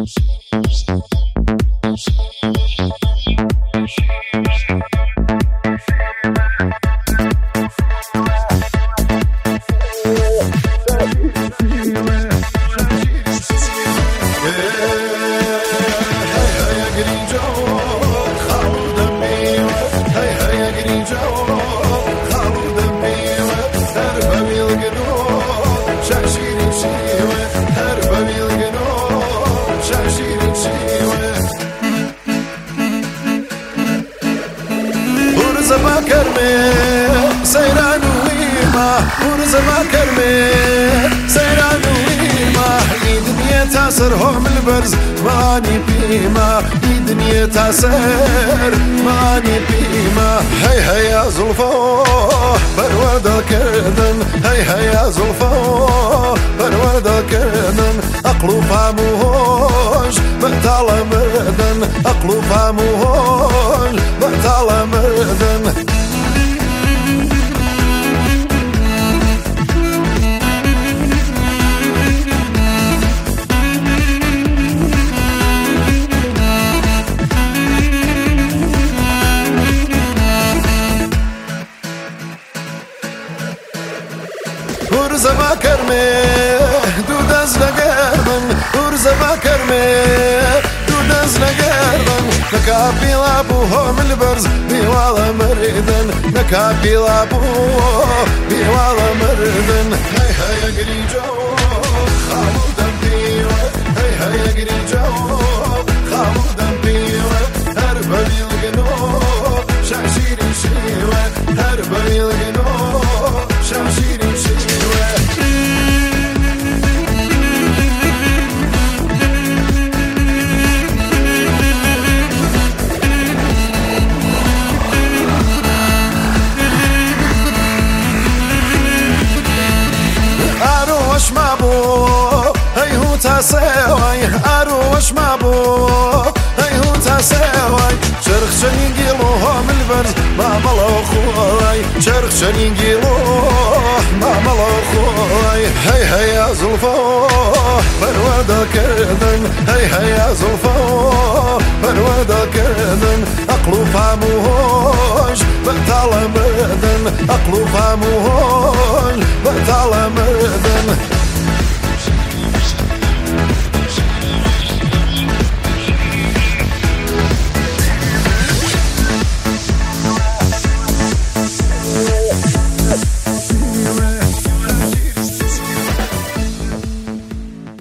سيران ويما ورزما كرمي سيران ويما دنيا تاسرهم البرز ماني بيما دنيا تاسر ماني بيما هيا زلفو برود الكردن هيا زلفو برود الكردن أقلو فاموهوش بطال مردن أقلو فاموهوش بطال مردن ورزما كرمي دوداز لقربن ورزما كرمي دوداز لقربن نكابي لابوهم البرز بيوالا مردن نكابي لابوه بيوالا مردن هيا قريجو خالو دمبيوه هيا قريجو خالو دمبيوه هربا بيلقنوه شاشيري شيوه هربا بيلقنوه شاشيري شيوه أروش مابو هيهو تساوي أروش مابو هيهو تساوي شرخ شنينجيلوهم البرز ما ملو خوي شرخ شنينجيلوه ما ملو خوي هيا زلفو برود الكردن هيا زلفو برود الكردن أقلو فاموهوش بطال مردن أقلو فاموهوش بطال مردن